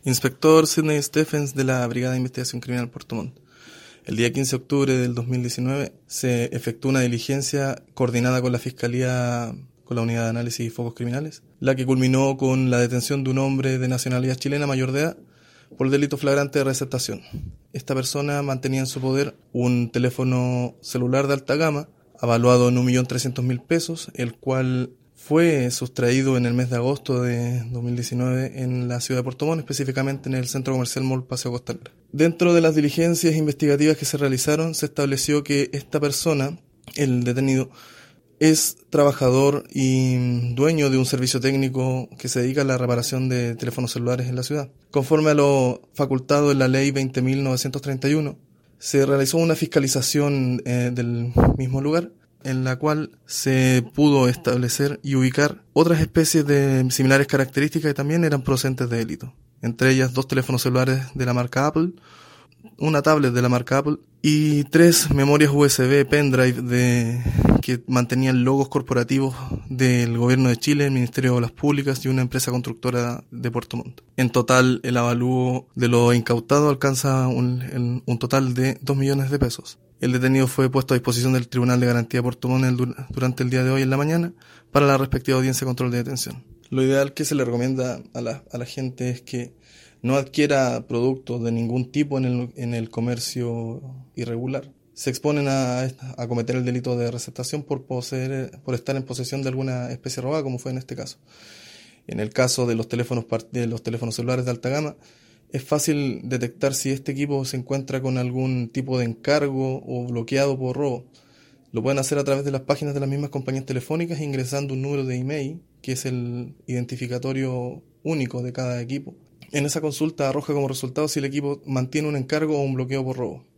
Inspector Sidney Stephens de la Brigada de Investigación Criminal Puerto Montt. El día 15 de octubre del 2019 se efectuó una diligencia coordinada con la Fiscalía, con la Unidad de Análisis y Focos Criminales, la que culminó con la detención de un hombre de nacionalidad chilena mayor de edad por el delito flagrante de receptación. Esta persona mantenía en su poder un teléfono celular de alta gama, avaluado en 1.300.000 pesos, el cual fue sustraído en el mes de agosto de 2019 en la ciudad de Puerto Montt, específicamente en el centro comercial Mall Paseo Costanera. Dentro de las diligencias investigativas que se realizaron, se estableció que esta persona, el detenido, es trabajador y dueño de un servicio técnico que se dedica a la reparación de teléfonos celulares en la ciudad. Conforme a lo facultado en la Ley 20.931, se realizó una fiscalización del mismo lugar, en la cual se pudo establecer y ubicar otras especies de similares características que también eran procedentes de delito. Entre ellas 2 teléfonos celulares de la marca Apple, una tablet de la marca Apple y 3 memorias USB pendrive que mantenían logos corporativos del Gobierno de Chile, el Ministerio de Obras Públicas y una empresa constructora de Puerto Montt. En total, el avalúo de lo incautado alcanza un total de 2 millones de pesos. El detenido fue puesto a disposición del Tribunal de Garantía de Puerto Montt durante el día de hoy en la mañana para la respectiva audiencia de control de detención. Lo ideal que se le recomienda a la gente es que no adquiera productos de ningún tipo en el comercio irregular. Se exponen a cometer el delito de receptación por estar en posesión de alguna especie robada, como fue en este caso. En el caso de los teléfonos celulares de alta gama, es fácil detectar si este equipo se encuentra con algún tipo de encargo o bloqueado por robo. Lo pueden hacer a través de las páginas de las mismas compañías telefónicas ingresando un número de email, que es el identificatorio único de cada equipo. En esa consulta arroja como resultado si el equipo mantiene un encargo o un bloqueo por robo.